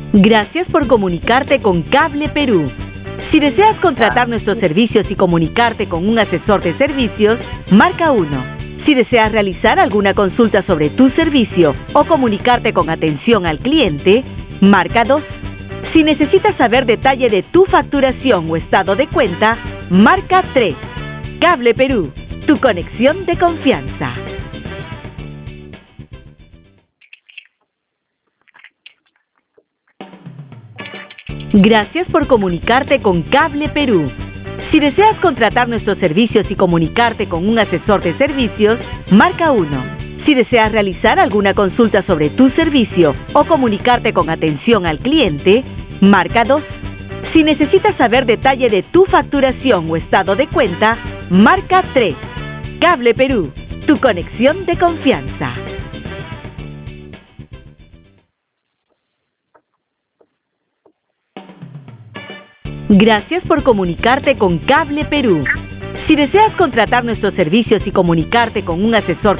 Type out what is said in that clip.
Gracias por comunicarte con Cable Perú. Si deseas contratar nuestros servicios y comunicarte con un asesor de servicios, marca 1. Si deseas realizar alguna consulta sobre tu servicio o comunicarte con atención al cliente, marca 2. Si necesitas saber detalle de tu facturación o estado de cuenta, marca 3. Cable Perú, tu conexión de confianza. Gracias por comunicarte con Cable Perú. Si deseas contratar nuestros servicios y comunicarte con un asesor de servicios, marca 1. Si deseas realizar alguna consulta sobre tu servicio o comunicarte con atención al cliente, marca 2. Si necesitas saber detalle de tu facturación o estado de cuenta, marca 3. Cable Perú, tu conexión de confianza. Gracias por comunicarte con Cable Perú. Si deseas contratar nuestros servicios y comunicarte con un asesor